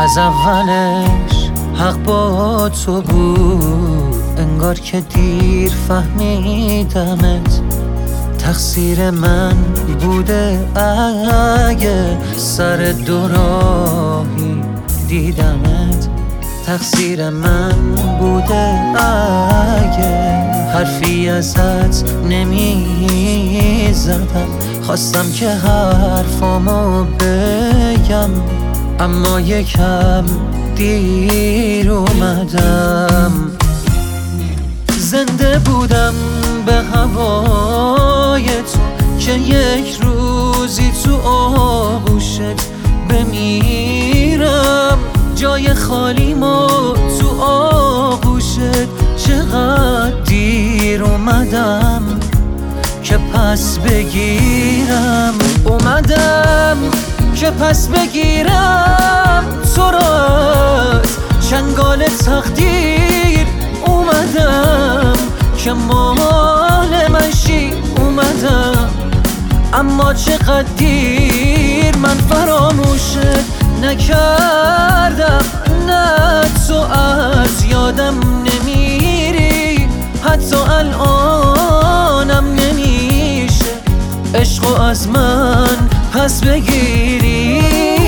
از اولش حق با تو بود، انگار که دیر فهمیدمت. تقصیر من بوده اگه سر دو راهی دیدمت. تقصیر من بوده اگه حرفی ازت نمیزدم. خواستم که حرفامو بگم اما یکم دیر اومدم. زنده بودم به هوای تو که یک روزی تو آغوشت بمیرم. جای خالیمو تو آغوشت چقدر دیر اومدم که پس بگیرم. اومدم که پس بگیرم تو را از چنگال تقدیر. اومدم که مال من شی. اومدم اما چقدر دیر. من فراموشت نکردم، نه تو از یادم نمیری. حتی الانم نمیشه عشقو از من پس بگیری.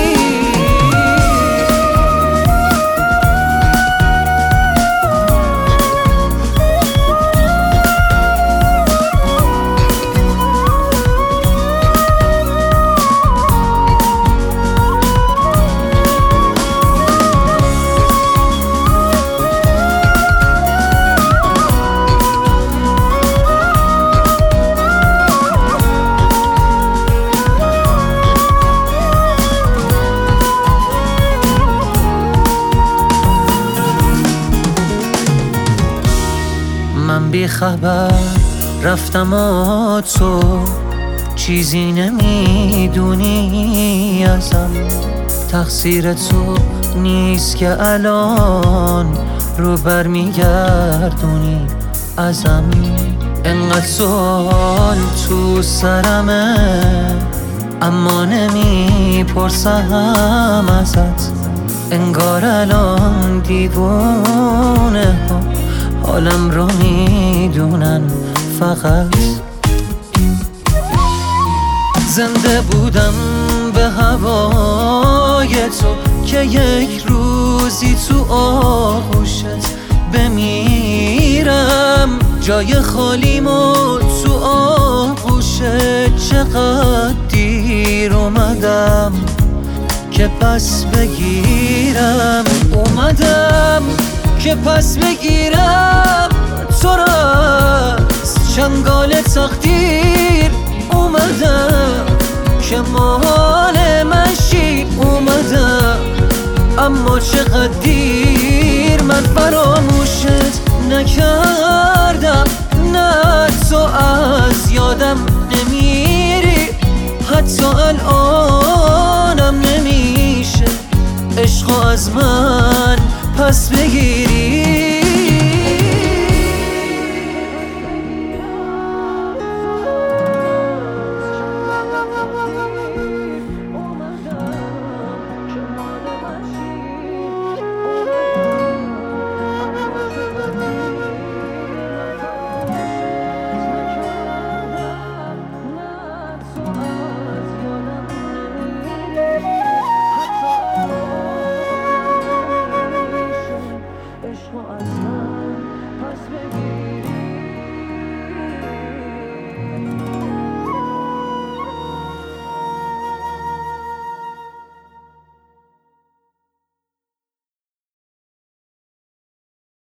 من بی خبر رفتم و تو چیزی نمیدونی ازم. تقصیر تو نیست که الان رو برمیگردونی ازم. انقدر سوال تو سرمه اما نمیپرسم ازت. انگار الان دیوونه ها حالم رو میدونن فقط. زنده بودم به هوای تو که یک روزی تو آغوشت بمیرم. جای خالیمو تو آغوشت چقدر دیر اومدم که پس بگیرم. اومدم که پس بگیرم تو را از چنگال تقدیر. اومدم که مال من شی. اومدم اما چقدر دیر. من فراموشت نکردم، نه تو از یادم نمیری. حتی الانم نمیشه عشقو از من پس بگیری.